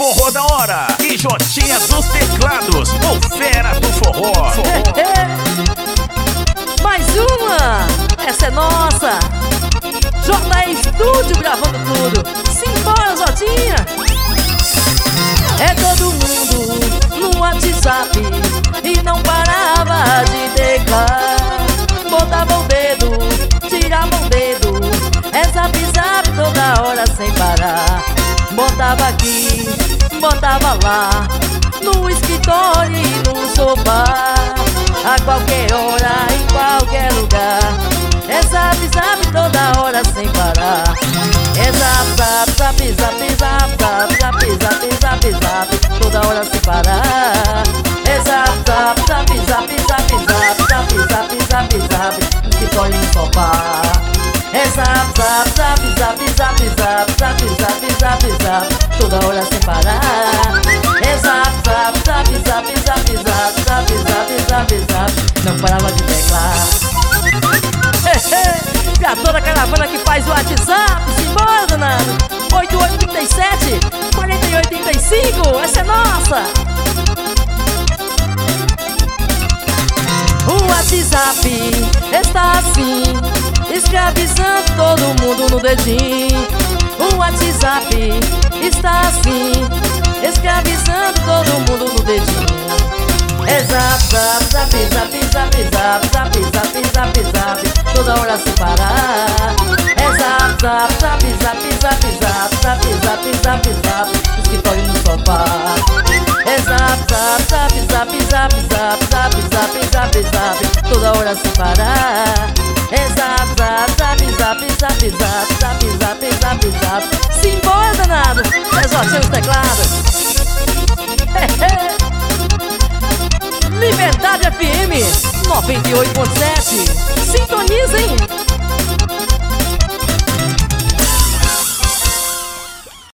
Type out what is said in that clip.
forró da hora e Jotinha dos teclados, o fera do forró. Mais uma, essa é nossa. J Estúdio gravando tudo. Simbora, Jotinha. É todo mundo no WhatsApp e não parava de teclar. Botava o dedo, tirava o dedo, é zap zap toda hora sem parar. Botava aqui, botava lá, no escritório e no sofá, a qualquer hora, em qualquer lugar. É zap zap toda hora sem parar. É zap zap zap zap zap zap zap zap zap zap toda hora sem parar. É zap zap zap zap zap zap zap zap zap zap no escritório e no sofá. É zap zap zap zap zap zap zap zap zap zap toda hora sem parar. É zap zap zap zap zap zap zap zap zap zap não parava de teclar. Pra toda a caravana que faz o WhatsApp, simbora, danado. 8837 4835, essa é nossa. O WhatsApp está assim, escravizando todo mundo no dedinho. O WhatsApp está assim, escravizando todo mundo no dedinho. É zap zap zap zap zap zap zap zap zap zap toda hora sem parar. É zap zap zap zap zap zap zap zap zap zap no escritório e no sofá. É zap zap zap zap zap zap zap zap zap zap toda hora sem parar. É zap zap zap zap zap zap zap zap zap zap simbora, danado. É Jotinha nos teclados. Liberdade FM 98.7. Sintoniza, hein?